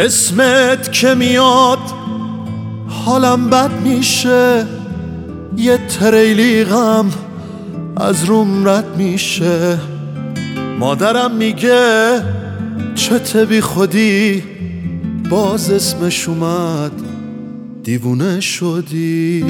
اسمت که میاد حالم بد میشه، یه تریلی غم از روم رد میشه. مادرم میگه چته بی خودی، باز اسمش اومد دیوونه شدی.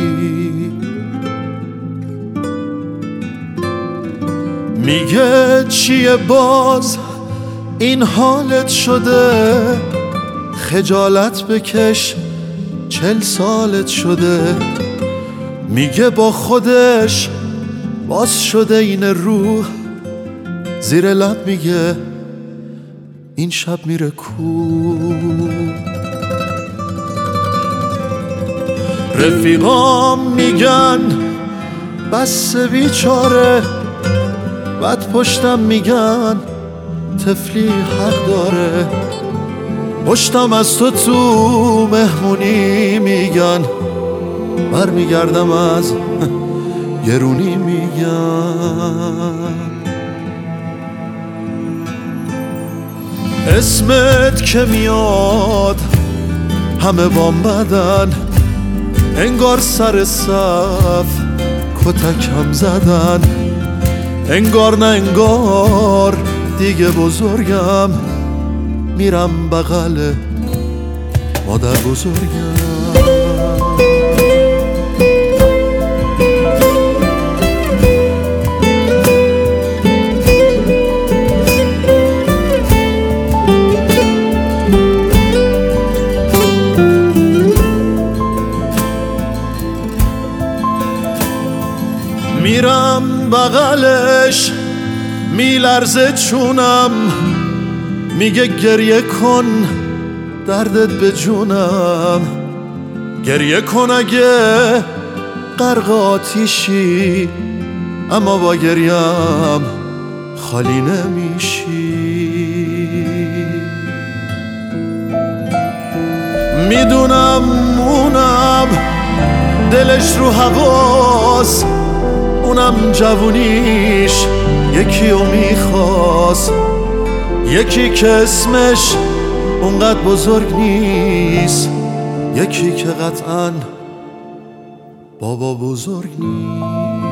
میگه چیه باز این حالت شده، خجالت بکش 40 سالت شده. میگه با خودش باز شده این روح، زیر لب میگه این شب میره کو. رفیقام میگن بس بیچاره، بعد پشتم میگن طفلی حق داره. پشتم از تو مهمونی میگن، برمیگردم از گرونی میگن. اسمت که میاد همه بام بدن، انگار سر صف کتکم زدن. انگار نه انگار دیگه بزرگم، میرم بغل مادر بزرگم. میرم بغلش میلرزه چونم، میگه گریه کن دردت به جونم. گریه کن اگه غرق آتیشی، اما با گریم خالی نمیشی. میدونم اونم دلش رو هواست، اونم جوونیش یکی رو میخواست. یکی که اسمش اونقدر بزرگ نیست، یکی که قطعاً بابا بزرگ نیست.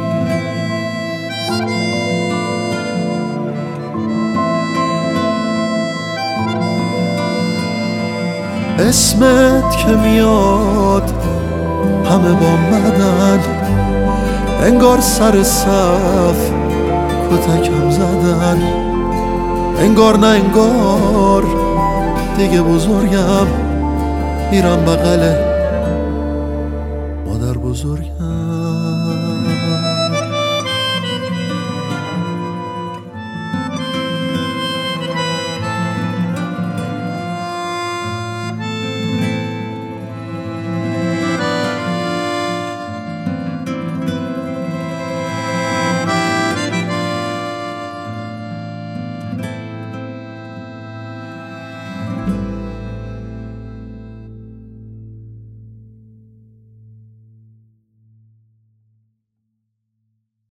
اسمت که میاد همه با مدن، انگار سر صف کتکم زدن. انگار نه انگار دیگه بزرگم، میرم بغل مادر بزرگم.